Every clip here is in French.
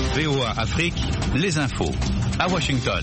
VOA Afrique, les infos. À Washington.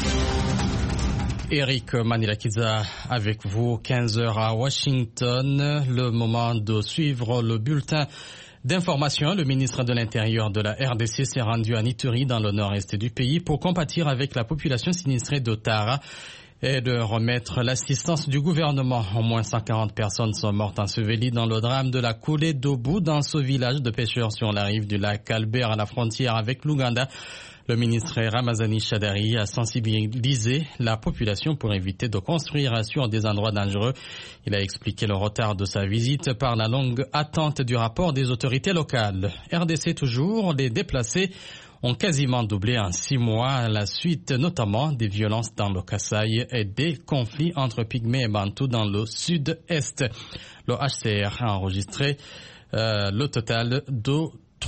Eric Manilakiza avec vous, 15h à Washington. Le moment de suivre le bulletin d'information. Le ministre de l'Intérieur de la RDC s'est rendu à Ituri, dans le nord-est du pays, pour compatir avec la population sinistrée de Tara et de remettre l'assistance du gouvernement. Au moins 140 personnes sont mortes ensevelies dans le drame de la coulée d'eau bout dans ce village de pêcheurs sur la rive du lac Albert à la frontière avec l'Ouganda. Le ministre Ramazani Shadari a sensibilisé la population pour éviter de construire sur des endroits dangereux. Il a expliqué le retard de sa visite par la longue attente du rapport des autorités locales. RDC toujours, les déplacés ont quasiment doublé en 6 mois à la suite notamment des violences dans le Kasaï et des conflits entre Pygmées et Bantous dans le sud-est. Le HCR a enregistré le total de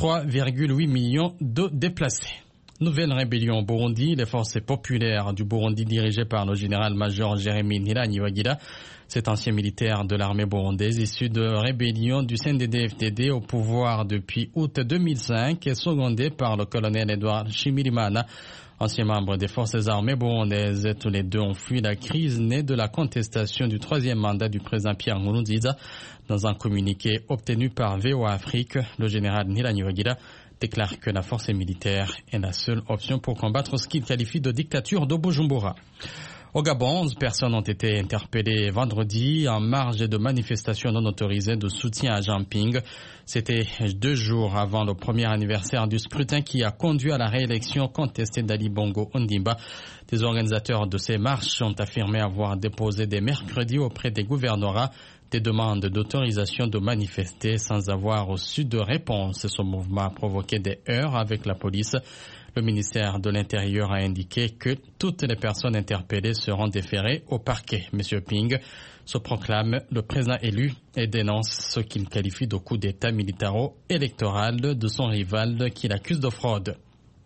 3,8 millions de déplacés. Nouvelle rébellion au Burundi. Les forces populaires du Burundi dirigées par le général-major Jérémy Ntirampeba, cet ancien militaire de l'armée burundaise issu de rébellion du CNDD-FDD au pouvoir depuis août 2005 et secondé par le colonel Edouard Shimirimana, ancien membre des forces armées burundaises. Tous les deux ont fui la crise née de la contestation du 3e mandat du président Pierre Nkurunziza. Dans un communiqué obtenu par VOA Afrique, le général Ntirampeba déclare que la force militaire est la seule option pour combattre ce qu'il qualifie de dictature de Bujumbura. Au Gabon, 11 personnes ont été interpellées vendredi en marge de manifestations non autorisées de soutien à Jean Ping. C'était 2 jours avant le premier anniversaire du scrutin qui a conduit à la réélection contestée d'Ali Bongo Ondimba. Des organisateurs de ces marches ont affirmé avoir déposé dès mercredi auprès des gouvernorats des demandes d'autorisation de manifester sans avoir reçu de réponse. Ce mouvement a provoqué des heurts avec la police. Le ministère de l'Intérieur a indiqué que toutes les personnes interpellées seront déférées au parquet. M. Ping se proclame le président élu et dénonce ce qu'il qualifie de coup d'État militaro-électoral de son rival qu'il accuse de fraude.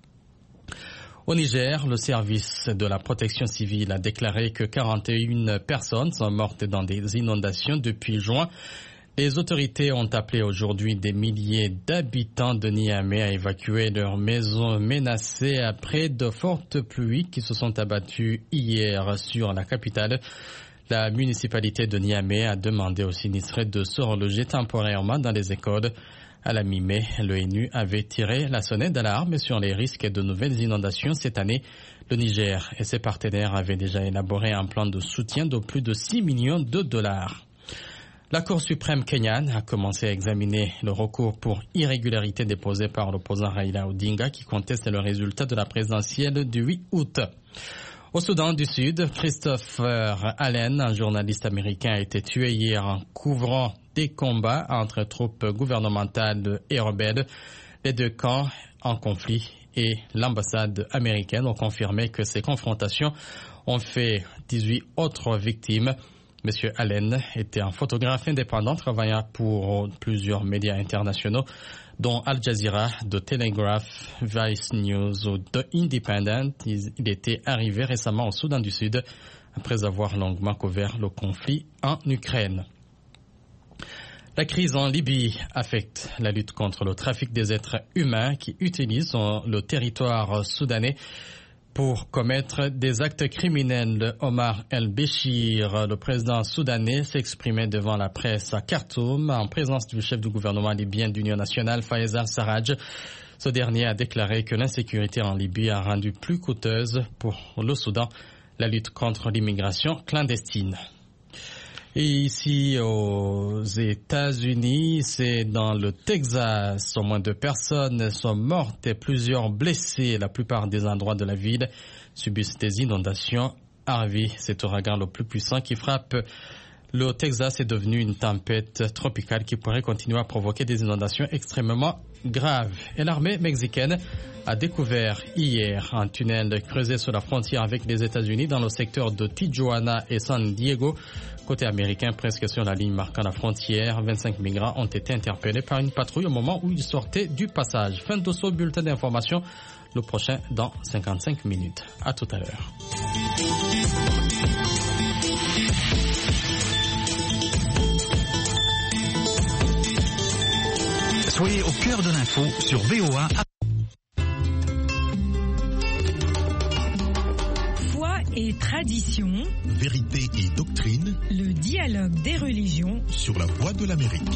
Au Niger, le service de la protection civile a déclaré que 41 personnes sont mortes dans des inondations depuis juin. Les autorités ont appelé aujourd'hui des milliers d'habitants de Niamey à évacuer leurs maisons menacées après de fortes pluies qui se sont abattues hier sur la capitale. La municipalité de Niamey a demandé aux sinistrés de se reloger temporairement dans les écoles. À la mi-mai, l'ONU avait tiré la sonnette d'alarme sur les risques de nouvelles inondations cette année. Le Niger et ses partenaires avaient déjà élaboré un plan de soutien de plus de 6 millions de dollars. La Cour suprême kenyane a commencé à examiner le recours pour irrégularité déposé par l'opposant Raila Odinga qui conteste le résultat de la présidentielle du 8 août. Au Soudan du Sud, Christopher Allen, un journaliste américain, a été tué hier en couvrant des combats entre troupes gouvernementales et rebelles. Les deux camps en conflit et l'ambassade américaine ont confirmé que ces confrontations ont fait 18 autres victimes. Monsieur Allen était un photographe indépendant travaillant pour plusieurs médias internationaux, dont Al Jazeera, The Telegraph, Vice News ou The Independent. Il était arrivé récemment au Soudan du Sud après avoir longuement couvert le conflit en Ukraine. La crise en Libye affecte la lutte contre le trafic des êtres humains qui utilisent le territoire soudanais pour commettre des actes criminels. Omar el-Béchir, le président soudanais, s'exprimait devant la presse à Khartoum en présence du chef du gouvernement libyen d'Union nationale, Fayez al-Sarraj. Ce dernier a déclaré que l'insécurité en Libye a rendu plus coûteuse pour le Soudan la lutte contre l'immigration clandestine. Et ici aux États-Unis, c'est dans le Texas. Au moins 2 personnes sont mortes et plusieurs blessées. La plupart des endroits de la ville subissent des inondations. Harvey, cet ouragan le plus puissant qui frappe le Texas, est devenu une tempête tropicale qui pourrait continuer à provoquer des inondations extrêmement graves. Et l'armée mexicaine a découvert hier un tunnel creusé sur la frontière avec les États-Unis dans le secteur de Tijuana et San Diego. Côté américain, presque sur la ligne marquant la frontière, 25 migrants ont été interpellés par une patrouille au moment où ils sortaient du passage. Fin de ce bulletin d'information, le prochain dans 55 minutes. À tout à l'heure. Soyez au cœur de l'info sur VOA. Tradition, vérité et doctrine, le dialogue des religions sur la Voix de l'Amérique.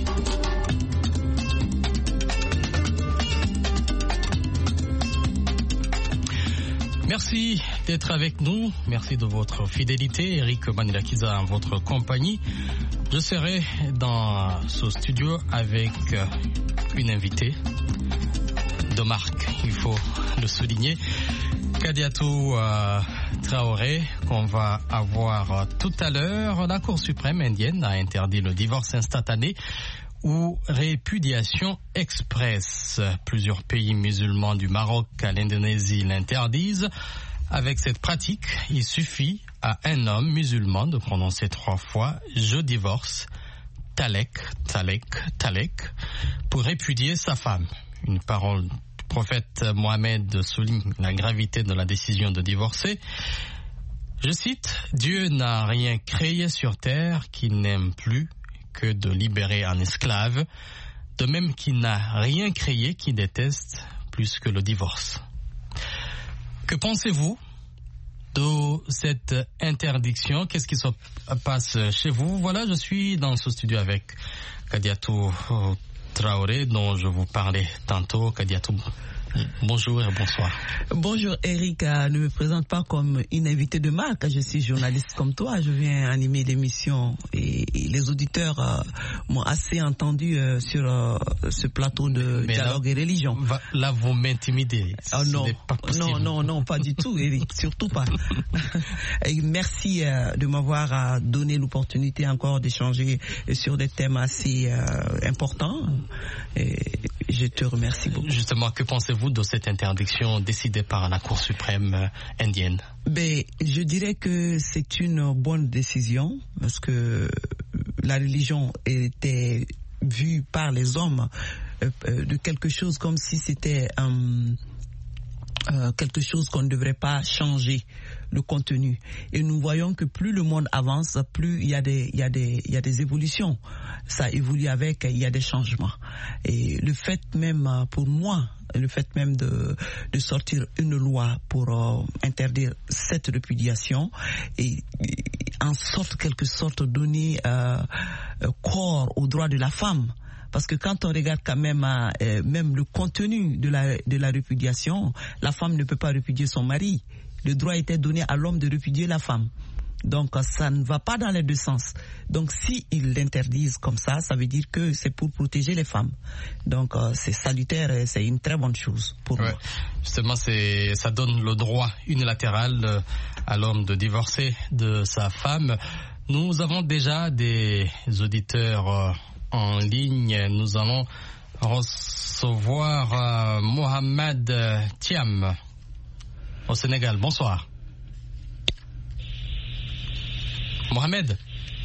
Merci d'être avec nous. Merci de votre fidélité. Eric Manilakiza en votre compagnie. Je serai dans ce studio avec une invitée de marque, il faut le souligner. Kadiatou Traoré, qu'on va avoir tout à l'heure. La Cour suprême indienne a interdit le divorce instantané ou répudiation express. Plusieurs pays musulmans du Maroc à l'Indonésie l'interdisent. Avec cette pratique, il suffit à un homme musulman de prononcer 3 fois « je divorce », talek, talek, talek, pour répudier sa femme. Une parole du prophète Mohammed souligne la gravité de la décision de divorcer. Je cite, « Dieu n'a rien créé sur terre qu'il n'aime plus que de libérer un esclave, de même qu'il n'a rien créé qu'il déteste plus que le divorce. » Que pensez-vous de cette interdiction? Qu'est-ce qui se passe chez vous? Voilà, je suis dans ce studio avec Kadiatou Traoré, dont je vous parlais tantôt. Kadiatou, bonjour et bonsoir. Bonjour Eric, ne me présente pas comme une invitée de marque, je suis journaliste comme toi, je viens animer l'émission et les auditeurs m'ont assez entendu sur ce plateau de dialogue et religion. Là vous m'intimidez. Non, pas du tout Eric, surtout pas. Et merci de m'avoir donné l'opportunité encore d'échanger sur des thèmes assez importants. Et je te remercie beaucoup. Justement, que pensez-vous de cette interdiction décidée par la Cour suprême indienne? Je dirais que c'est une bonne décision parce que la religion était vue par les hommes de quelque chose comme si c'était quelque chose qu'on ne devrait pas changer le contenu. Et nous voyons que plus le monde avance, plus il y a des évolutions. Ça évolue avec, il y a des changements. Et le fait même, pour moi, le fait même de sortir une loi pour interdire cette répudiation et en sorte, quelque sorte, donner corps aux droits de la femme. Parce que quand on regarde quand même le contenu de la répudiation, la femme ne peut pas répudier son mari. Le droit était donné à l'homme de répudier la femme. Donc ça ne va pas dans les deux sens. Donc s'ils l'interdisent comme ça, ça veut dire que c'est pour protéger les femmes. Donc c'est salutaire et c'est une très bonne chose pour moi. Justement, ça donne le droit unilatéral à l'homme de divorcer de sa femme. Nous avons déjà des auditeurs en ligne. Nous allons recevoir Mohamed Thiam au Sénégal. Bonsoir. Mohamed,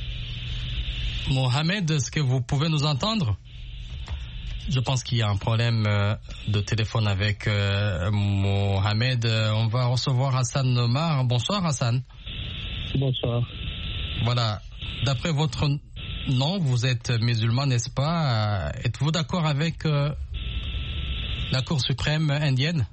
est-ce que vous pouvez nous entendre? Je pense qu'il y a un problème de téléphone avec Mohamed. On va recevoir Hassan Omar. Bonsoir Hassan. Bonsoir. Voilà, d'après votre nom, vous êtes musulman, n'est-ce pas? Êtes-vous d'accord avec la Cour suprême indienne?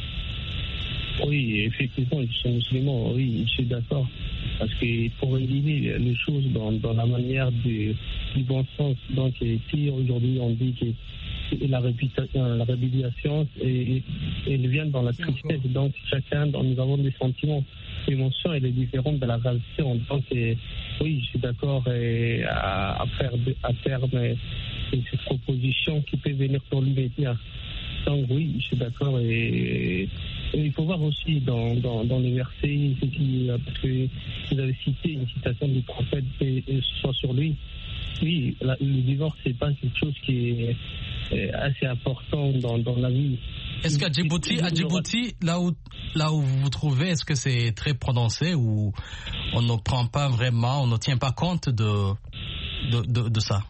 Oui, effectivement, je suis musulman, oui, je suis d'accord. Parce que pour éliminer les choses dans la manière du bon sens, donc si aujourd'hui on dit que la répudiation, elle vient dans la tristesse, donc chacun, nous avons des sentiments. L'émotion, elle est différente de la réaction. Donc oui, je suis d'accord à faire à terme cette proposition qui peut venir pour l'immédiat. Donc oui, je suis d'accord et il faut voir aussi dans les versets, parce que vous avez cité une citation du prophète, et ce soit sur lui. Oui, le divorce, c'est pas quelque chose qui est assez important dans la vie. Est-ce qu'à Djibouti, là où vous vous trouvez, est-ce que c'est très prononcé ou on ne prend pas vraiment, on ne tient pas compte de ça?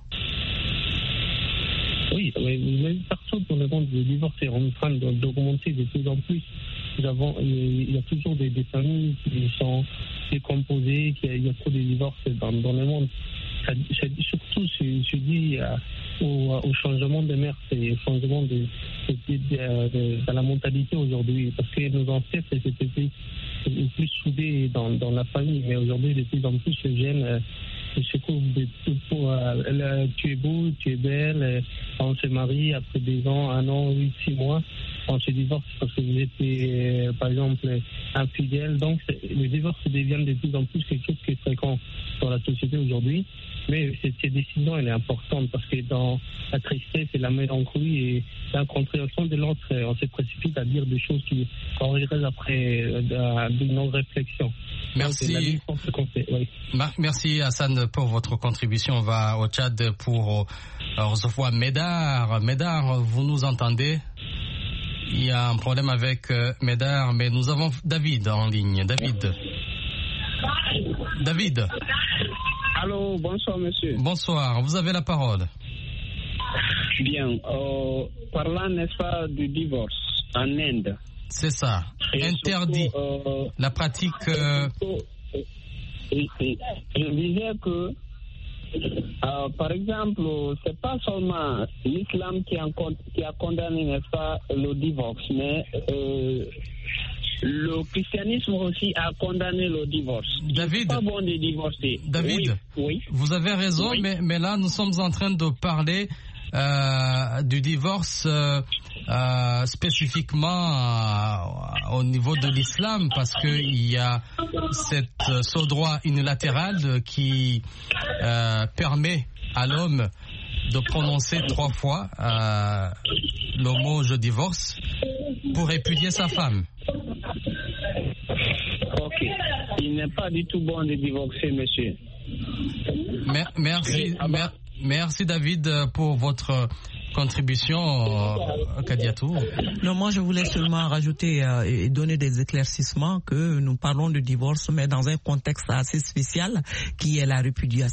Oui, mais partout dans le monde, le divorce est en train d'augmenter de plus en plus. Il y a toujours des familles qui sont décomposées, il y a trop de divorces dans le monde. surtout se dit au changement de mœurs et au changement de la mentalité aujourd'hui. Parce que nos ancêtres étaient plus soudés dans la famille, mais aujourd'hui, de plus en plus, les jeunes se trouvent tu es beau, tu es belle, on se marie après 2 ans, 1 an, 8, 6 mois. On se divorce parce que vous étiez, par exemple, infidèle. Donc, le divorce devient de plus en plus quelque chose qui est fréquent dans la société aujourd'hui. Mais cette décision, elle est importante parce que dans la tristesse et la mélancolie et l'incompréhension de l'autre, on se précipite à dire des choses qui corrigeraient après d'une non-réflexion. Merci. Merci Hassan pour votre contribution. On va au Tchad pour recevoir Médard. Médard, vous nous entendez? Il y a un problème avec Médard, mais nous avons David en ligne. David. Allô, bonsoir monsieur. Bonsoir, vous avez la parole. Bien, parlant, n'est-ce pas, du divorce en Inde. C'est ça, et interdit surtout, la pratique... Je disais que, par exemple, c'est pas seulement l'islam qui a condamné, n'est-ce pas, le divorce, mais le christianisme aussi a condamné le divorce. David, c'est pas bon de divorcer. David, oui. Vous avez raison, oui. mais là, nous sommes en train de parler du divorce spécifiquement au niveau de l'islam, parce qu'il y a ce droit unilatéral qui permet à l'homme de prononcer 3 fois le mot « je divorce » pour répudier sa femme. Ok. Il n'est pas du tout bon de divorcer, monsieur. Merci David pour votre contribution, Kadiatou. Non, moi je voulais seulement rajouter et donner des éclaircissements que nous parlons de divorce, mais dans un contexte assez spécial qui est la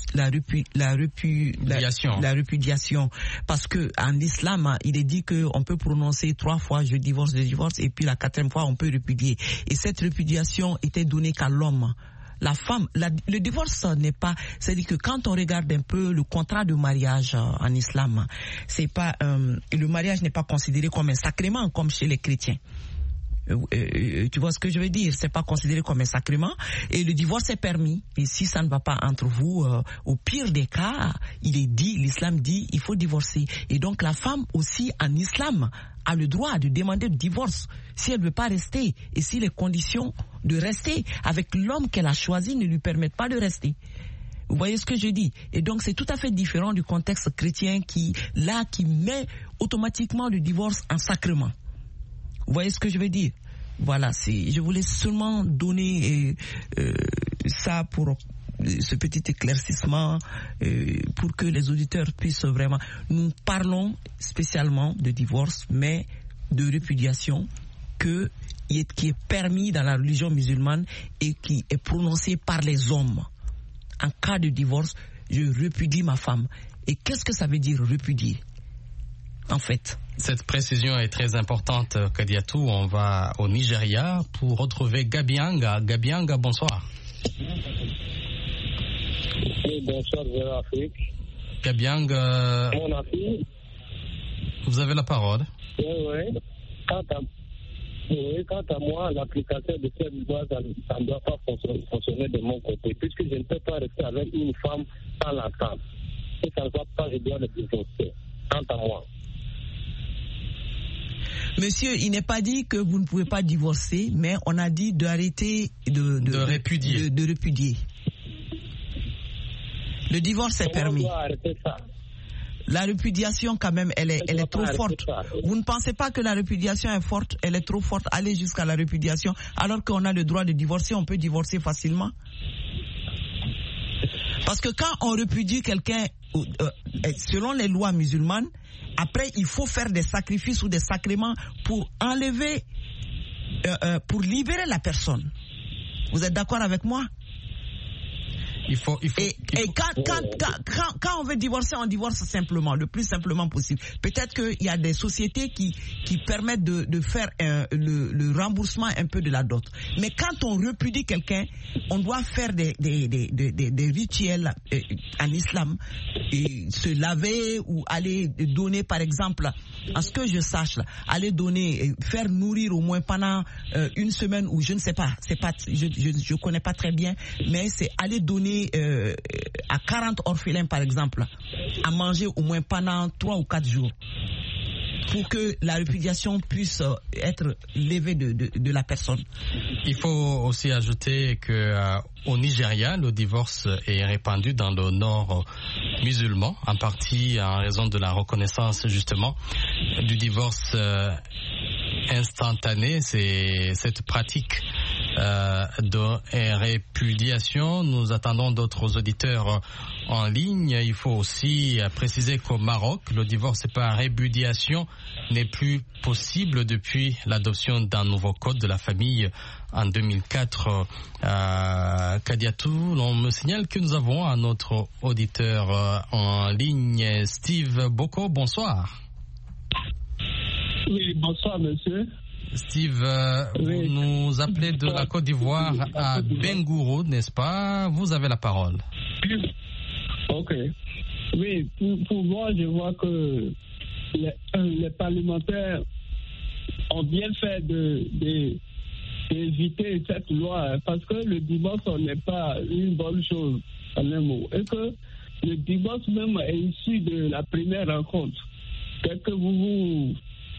répudiation. Parce que en islam, il est dit qu'on peut prononcer 3 fois je divorce, et puis la 4e fois on peut répudier. Et cette répudiation était donnée qu'à l'homme. La femme, le divorce n'est pas, c'est-à-dire que quand on regarde un peu le contrat de mariage en islam, c'est pas, le mariage n'est pas considéré comme un sacrement comme chez les chrétiens. Tu vois ce que je veux dire? C'est pas considéré comme un sacrement et le divorce est permis. Et si ça ne va pas entre vous, au pire des cas, l'islam dit, il faut divorcer. Et donc la femme aussi en islam a le droit de demander le divorce si elle ne veut pas rester et si les conditions de rester avec l'homme qu'elle a choisi ne lui permettent pas de rester. Vous voyez ce que je dis? Et donc c'est tout à fait différent du contexte chrétien qui met automatiquement le divorce en sacrement. Vous voyez ce que je veux dire? Voilà, je voulais seulement donner ça pour ce petit éclaircissement pour que les auditeurs puissent vraiment... Nous parlons spécialement de divorce, mais de répudiation qui est permis dans la religion musulmane et qui est prononcé par les hommes. En cas de divorce, je répudie ma femme. Et qu'est-ce que ça veut dire répudier, en fait? Cette précision est très importante, Kadiatou. On va au Nigeria pour retrouver Gabianga. Gabianga, bonsoir. Oui, bonsoir, vers l'Afrique. Gabianga, vous avez la parole. Oui. Quant à moi, l'application de cette loi, ça ne doit pas fonctionner de mon côté, puisque je ne peux pas rester avec une femme sans l'attendre. Si ça ne va pas, je dois le divorcer. Quant à moi. Monsieur, il n'est pas dit que vous ne pouvez pas divorcer, mais on a dit d'arrêter de répudier. De répudier. Le divorce est permis. On doit arrêter ça. La répudiation, quand même, elle est trop forte. Vous ne pensez pas que la répudiation est forte? Elle est trop forte. Aller jusqu'à la répudiation, alors qu'on a le droit de divorcer, on peut divorcer facilement. Parce que quand on répudie quelqu'un, selon les lois musulmanes, après, il faut faire des sacrifices ou des sacrements pour enlever, pour libérer la personne. Vous êtes d'accord avec moi? Quand on veut divorcer, on divorce simplement, le plus simplement possible. Peut-être qu'il y a des sociétés qui permettent de faire le remboursement un peu de la dot. Mais quand on repudie quelqu'un, on doit faire des rituels en islam, et se laver ou aller donner, par exemple, à ce que je sache, aller donner, faire nourrir au moins pendant une semaine, ou je ne sais pas, je connais pas très bien, mais c'est aller donner à 40 orphelins, par exemple, à manger au moins pendant 3 ou 4 jours, pour que la répudiation puisse être levée de la personne. Il faut aussi ajouter que au Nigeria, le divorce est répandu dans le nord musulman, en partie en raison de la reconnaissance justement du divorce instantané. C'est cette pratique de répudiation. Nous attendons d'autres auditeurs en ligne. Il faut aussi préciser qu'au Maroc, le divorce par répudiation n'est plus possible depuis l'adoption d'un nouveau code de la famille en 2004. Kadiatou, on me signale que nous avons un autre auditeur en ligne, Steve Boko. Bonsoir. Oui, bonsoir monsieur. Steve, vous nous appelez de la Côte d'Ivoire à Bengourou, n'est-ce pas? Vous avez la parole. Ok. Oui, pour moi, je vois que les parlementaires ont bien fait d'éviter cette loi, parce que le divorce n'est pas une bonne chose, en un mot. Et que le divorce même est issu de la première rencontre. Dès que vous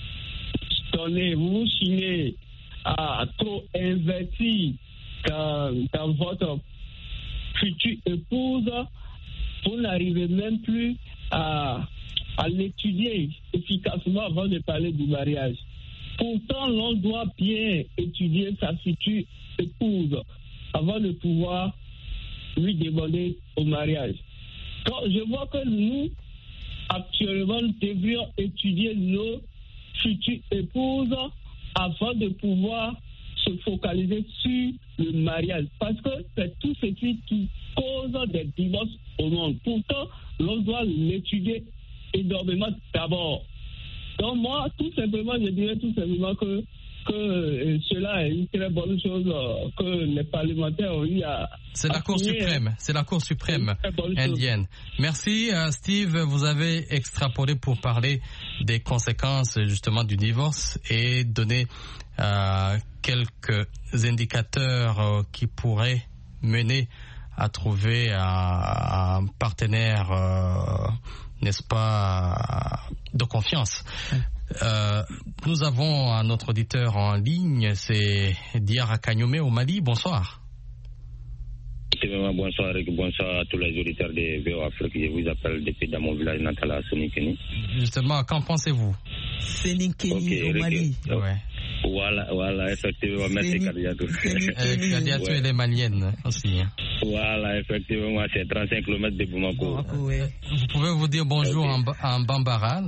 vous signez à trop investir dans votre future épouse, vous n'arrivez même plus à l'étudier efficacement avant de parler du mariage. Pourtant, l'on doit bien étudier sa future épouse avant de pouvoir lui demander au mariage. Donc, je vois que nous, actuellement, nous devrions étudier nos futures épouses avant de pouvoir se focaliser sur le mariage. Parce que c'est tout ce qui cause des divorces au monde. Pourtant, l'on doit l'étudier énormément d'abord. Donc moi, tout simplement, je dirais tout simplement que cela est une très bonne chose que les parlementaires ont eu à... C'est la Cour suprême, indienne. Merci Steve, vous avez extrapolé pour parler des conséquences justement du divorce et donner quelques indicateurs qui pourraient mener à trouver un partenaire, n'est-ce pas, de confiance. Nous avons un autre auditeur en ligne, c'est Diara Kanyome au Mali. Bonsoir. Bonsoir Eric, bonsoir à tous les auditeurs de VO Afrique. Je vous appelle depuis dans mon village natal à Sénikeni. Justement, qu'en pensez-vous? Sénikeni au Mali. Ouais. Voilà, effectivement, merci Kadiatou. Kadiatou, elle est malienne aussi. Voilà, effectivement, c'est 35 km de Bamako. Vous pouvez vous dire bonjour en bambara.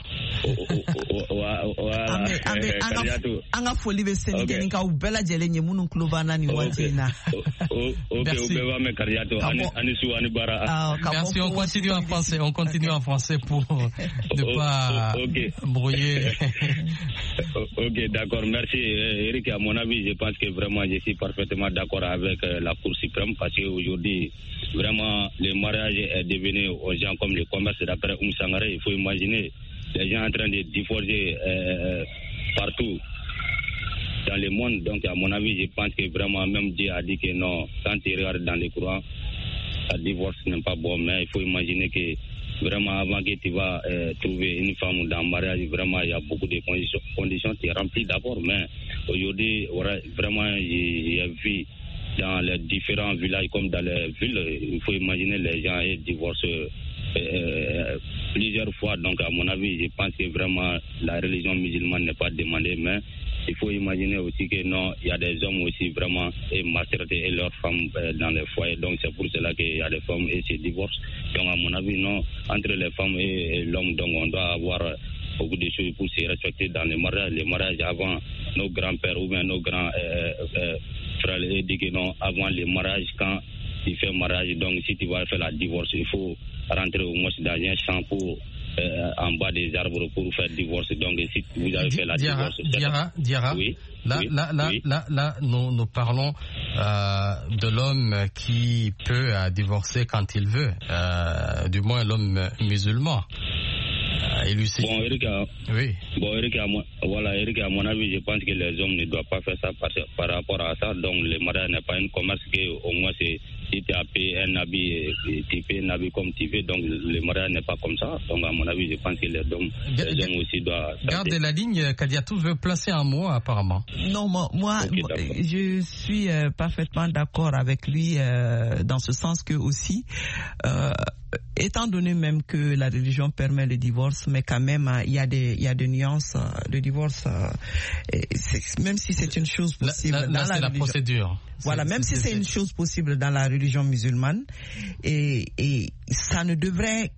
Voilà, Kadiatou. Anga foli be Sénikeni ka ubela jele nye munu klobana ni watina. Merci. Merci, on continue en français pour ne pas brouiller. Ok, d'accord, merci Eric. À mon avis, je pense que vraiment je suis parfaitement d'accord avec la Cour suprême, parce qu'aujourd'hui, vraiment, le mariage est devenu aux gens comme le commerce. D'après Sangare, il faut imaginer les gens en train de divorcer partout dans le monde. Donc à mon avis, je pense que vraiment même Dieu a dit que non, quand tu regardes dans les courants, le divorce n'est pas bon, mais il faut imaginer que vraiment avant que tu vas trouver une femme dans le mariage, vraiment il y a beaucoup de conditions tu es rempli d'abord, mais aujourd'hui vraiment j'ai vu dans les différents villages comme dans les villes, il faut imaginer les gens divorcent plusieurs fois. Donc à mon avis, je pense que vraiment la religion musulmane n'est pas demandée, mais il faut imaginer aussi que non, il y a des hommes aussi vraiment maltraités et leurs femmes dans les foyers. Donc c'est pour cela qu'il y a des femmes et se divorcent. Donc à mon avis, non, entre les femmes et l'homme, donc on doit avoir beaucoup de choses pour se respecter dans les mariages. Les mariages avant, nos grands-pères ou bien nos grands frères disaient que non, avant les mariages, quand tu fais un mariage, donc si tu vas faire la divorce, il faut rentrer au moins dans un champ pour en bas des arbres pour faire divorce. Donc si vous avez fait la divorce... Diarra, oui. Là, nous parlons de l'homme qui peut divorcer quand il veut, du moins l'homme musulman. Bon, Eric, oui. Eric, à mon avis, je pense que les hommes ne doivent pas faire ça par rapport à ça. Donc, le mariage n'est pas un commerce au moins c'est si tu as payé un habit, tu payes un habit comme tu veux. Donc, le mariage n'est pas comme ça. Donc, à mon avis, je pense que les hommes aussi doivent... Gardez la ligne, Kadiatou veut placer un mot, apparemment. Non, moi, okay, je suis parfaitement d'accord avec lui dans ce sens que aussi... étant donné même que la religion permet le divorce, mais quand même il y a des nuances. Le divorce, même si c'est une chose possible là, dans la religion, la procédure. Voilà, même si c'est une chose possible dans la religion musulmane, et ça ne devrait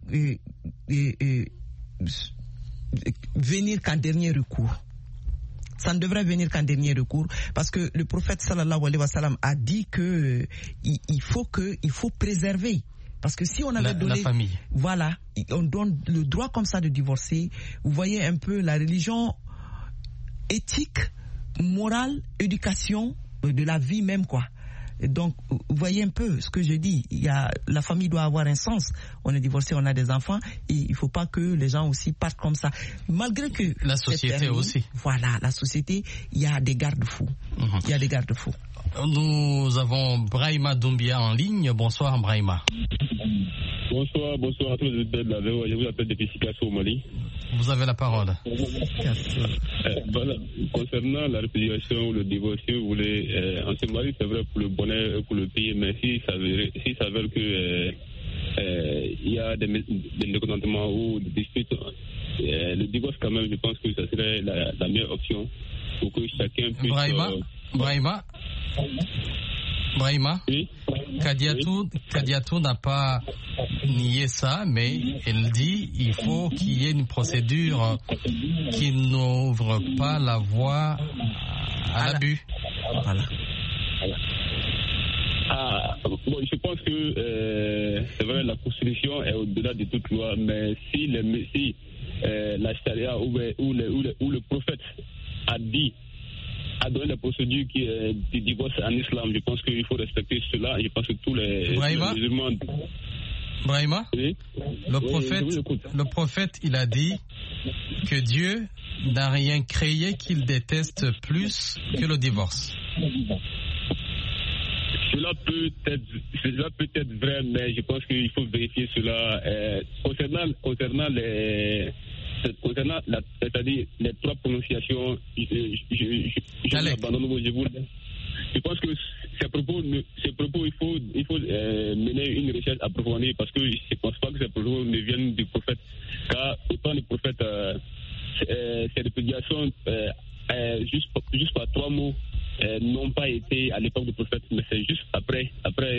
venir qu'en dernier recours. Ça ne devrait venir qu'en dernier recours, parce que le prophète sallallahu alayhi wa sallam a dit que il faut préserver. Parce que si on avait donné, la famille. Voilà, on donne le droit comme ça de divorcer. Vous voyez un peu la religion éthique, morale, éducation de la vie même, quoi. Donc, vous voyez un peu ce que je dis. La famille doit avoir un sens. On est divorcé, on a des enfants. Et il ne faut pas que les gens aussi partent comme ça. Malgré que la société aussi. Voilà, la société, il y a des garde-fous. Il y a des garde-fous. Nous avons Brahima Doumbia en ligne. Bonsoir Brahima. Bonsoir à tous les auditeurs de la VOA. Je vous appelle depuis Sikasso au Mali. Vous avez la parole. Voilà. Concernant la répudiation ou le divorce, si vous voulez, en ce mari, c'est vrai pour le bonheur et pour le pays, mais s'il s'avère que il y a des mécontentements ou des disputes, le divorce quand même, je pense que ça serait la meilleure option pour que chacun puisse... Brahima, oui. Kadiatou n'a pas nié ça, mais elle dit il faut qu'il y ait une procédure qui n'ouvre pas la voie à l'abus. Voilà. Bon, je pense que c'est vrai, la Constitution est au-delà de toute loi, mais si la charia ou le prophète a donné la procédure du divorce en islam, je pense qu'il faut respecter cela. Je pense que tous les musulmans... Brahima, oui. Le prophète, il a dit que Dieu n'a rien créé qu'il déteste plus que le divorce. Cela peut être vrai, mais je pense qu'il faut vérifier cela. C'est-à-dire les trois prononciations, je pense que ces propos, il faut mener une recherche approfondie, parce que je ne pense pas que ces propos ne viennent du prophète, car autant le prophète, ces répudiations, juste par trois mots, n'ont pas été à l'époque du prophète, mais c'est juste après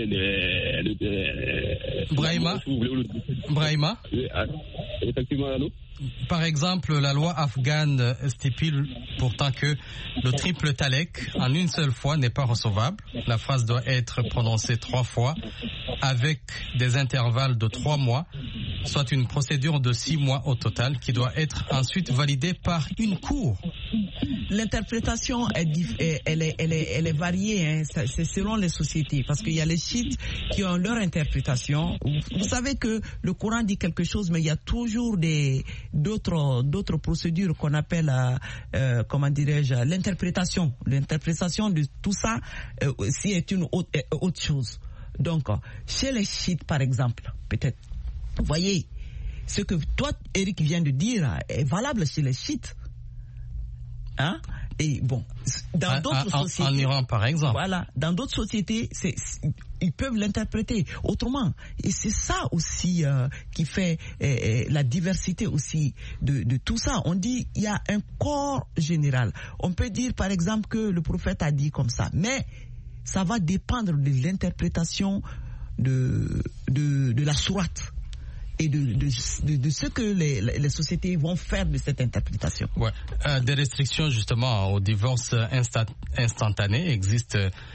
Brahima, effectivement, allô? Par exemple, la loi afghane stipule pourtant que le triple talek en une seule fois n'est pas recevable. La phrase doit être prononcée 3 fois avec des intervalles de 3 mois, soit une procédure de 6 mois au total qui doit être ensuite validée par une cour. L'interprétation elle est variée, hein. C'est selon les sociétés, parce qu'il y a les chiites qui ont leur interprétation. Vous savez que le Coran dit quelque chose, mais il y a toujours d'autres procédures qu'on appelle l'interprétation de tout ça aussi est une autre chose. Donc chez les chiites par exemple, peut-être, vous voyez, ce que toi Eric vient de dire est valable chez les chiites. Hein? Et bon, dans d'autres sociétés, en Iran par exemple, voilà, dans d'autres sociétés, ils peuvent l'interpréter autrement. Et c'est ça aussi qui fait la diversité aussi de tout ça. On dit il y a un corps général. On peut dire par exemple que le prophète a dit comme ça, mais ça va dépendre de l'interprétation de la sourate et de ce que les sociétés vont faire de cette interprétation. Ouais. Des restrictions justement au divorce instantané existent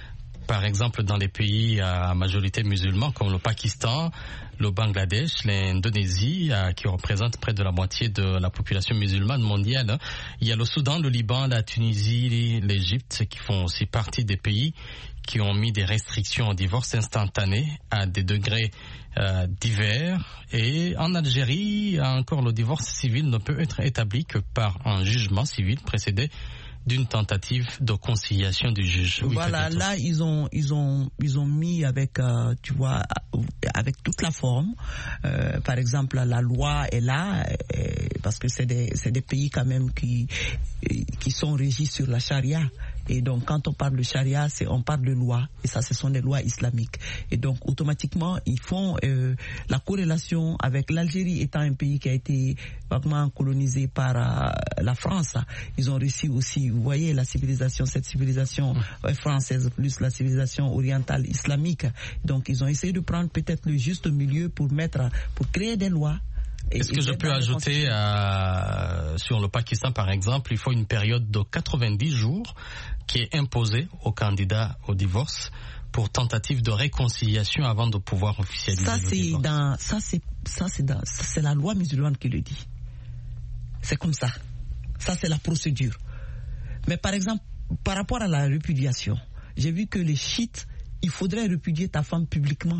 par exemple dans les pays à majorité musulmane comme le Pakistan, le Bangladesh, l'Indonésie, qui représente près de la moitié de la population musulmane mondiale. Il y a le Soudan, le Liban, la Tunisie, l'Égypte qui font aussi partie des pays qui ont mis des restrictions au divorce instantané à des degrés divers. Et en Algérie, encore, le divorce civil ne peut être établi que par un jugement civil précédé d'une tentative de conciliation du juge. Voilà, là ils ont mis avec tu vois, avec toute la forme. Par exemple, la loi est là parce que c'est des pays quand même qui sont régis sur la charia. Et donc, quand on parle de charia, on parle de loi. Et ça, ce sont des lois islamiques. Et donc, automatiquement, ils font la corrélation avec l'Algérie étant un pays qui a été vaguement colonisé par la France. Ils ont réussi aussi, vous voyez, cette civilisation française plus la civilisation orientale islamique. Donc, ils ont essayé de prendre peut-être le juste milieu pour créer des lois. Est-ce que je peux ajouter sur le Pakistan, par exemple, il faut une période de 90 jours qui est imposée aux candidats au divorce pour tentative de réconciliation avant de pouvoir officialiser le divorce. C'est la loi musulmane qui le dit. C'est comme ça. Ça, c'est la procédure. Mais par exemple, par rapport à la répudiation, j'ai vu que les chiites, il faudrait répudier ta femme publiquement.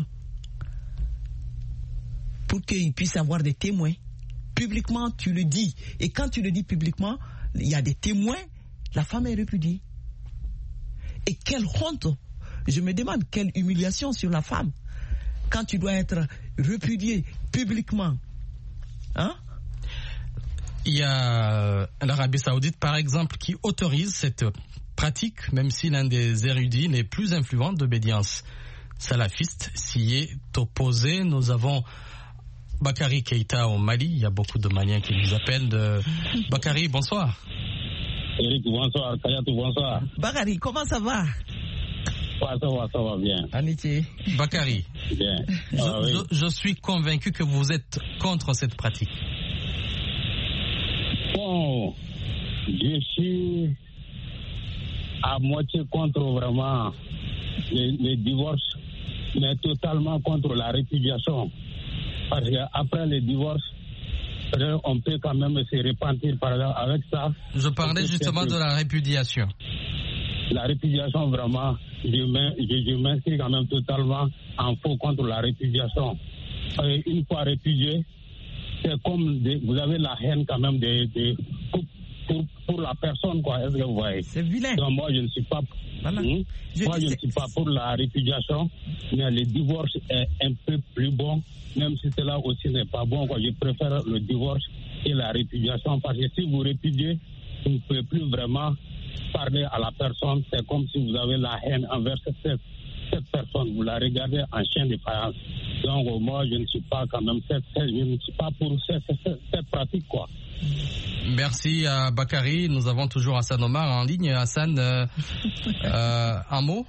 Pour qu'il puisse avoir des témoins. Publiquement, tu le dis. Et quand tu le dis publiquement, il y a des témoins, la femme est répudiée. Et quelle honte! Je me demande quelle humiliation sur la femme. Quand tu dois être répudié publiquement. Hein? Il y a l'Arabie Saoudite, par exemple, qui autorise cette pratique, même si l'un des érudits les plus influents d'obédience salafiste s'y est opposé. Nous avons Bakary Keïta au Mali, il y a beaucoup de Maliens qui nous appellent. Bakary, bonsoir. Eric, bonsoir. Kayatou, bonsoir. Bakary, comment ça va? Ça va bien. Amitié. Bakary, bien. Je suis convaincu que vous êtes contre cette pratique. Bon, je suis à moitié contre vraiment les divorces, mais totalement contre la répudiation. Parce qu'après les divorces, on peut quand même se repentir par exemple avec ça. Je parlais justement de la répudiation. La répudiation, vraiment, je m'inscris quand même totalement en faux contre la répudiation. Une fois répudié, c'est comme vous avez la haine quand même pour la personne, quoi. Est-ce que vous voyez? C'est vilain. Donc moi, je ne suis pas... Voilà. je ne suis pas pour la répudiation, mais le divorce est un peu plus bon, même si cela aussi n'est pas bon, quoi. Je préfère le divorce et la répudiation, parce que si vous répudiez, vous ne pouvez plus vraiment parler à la personne. C'est comme si vous avez la haine envers cette personne. Vous la regardez en chien de faïence. Donc moi, je ne suis pas quand même je ne suis pas pour cette pratique, quoi. Merci à Bakary. Nous avons toujours Hassan Omar en ligne. Hassan, un mot?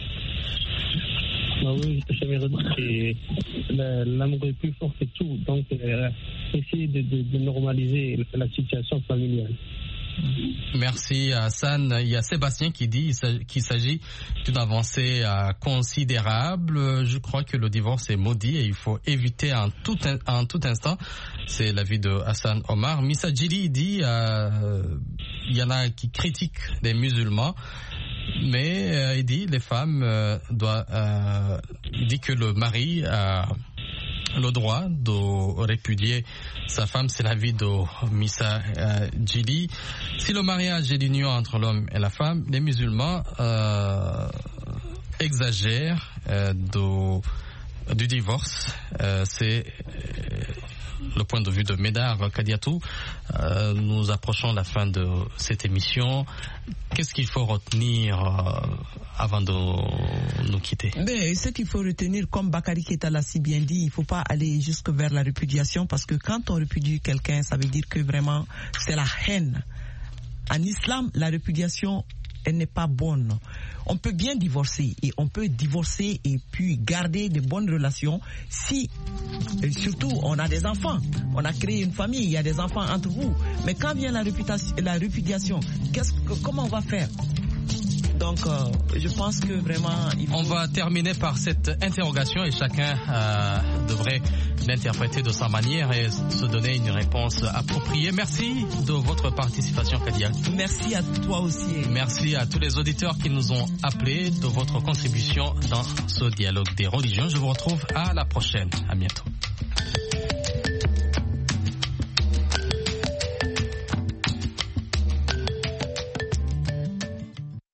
Oui, j'aimerais dire que l'amour est plus fort que tout. Donc, essayer de normaliser la situation familiale. Merci Hassan. Il y a Sébastien qui dit qu'il s'agit d'une avancée considérable. Je crois que le divorce est maudit et il faut éviter en tout instant. C'est l'avis de Hassan Omar. Missa Djili dit il y en a qui critiquent les musulmans, mais il dit les femmes dit que le mari a le droit de répudier sa femme. C'est l'avis de Missa Djili. Si le mariage est l'union entre l'homme et la femme, les musulmans exagèrent du divorce. C'est le point de vue de Médard Kadiatou. Nous approchons la fin de cette émission. Qu'est-ce qu'il faut retenir avant de nous quitter? Mais ce qu'il faut retenir, comme Bakary Keïta l'a si bien dit, il ne faut pas aller jusque vers la répudiation, parce que quand on répudie quelqu'un, ça veut dire que vraiment c'est la haine. En islam, la répudiation, elle n'est pas bonne. On peut bien divorcer, et on peut divorcer et puis garder de bonnes relations si, surtout, on a des enfants, on a créé une famille, il y a des enfants entre vous. Mais quand vient la répudiation, comment on va faire? Donc, je pense que vraiment... On va terminer par cette interrogation et chacun devrait l'interpréter de sa manière et se donner une réponse appropriée. Merci de votre participation, Kadia. Merci à toi aussi. Merci à tous les auditeurs qui nous ont appelés de votre contribution dans ce dialogue des religions. Je vous retrouve à la prochaine. À bientôt.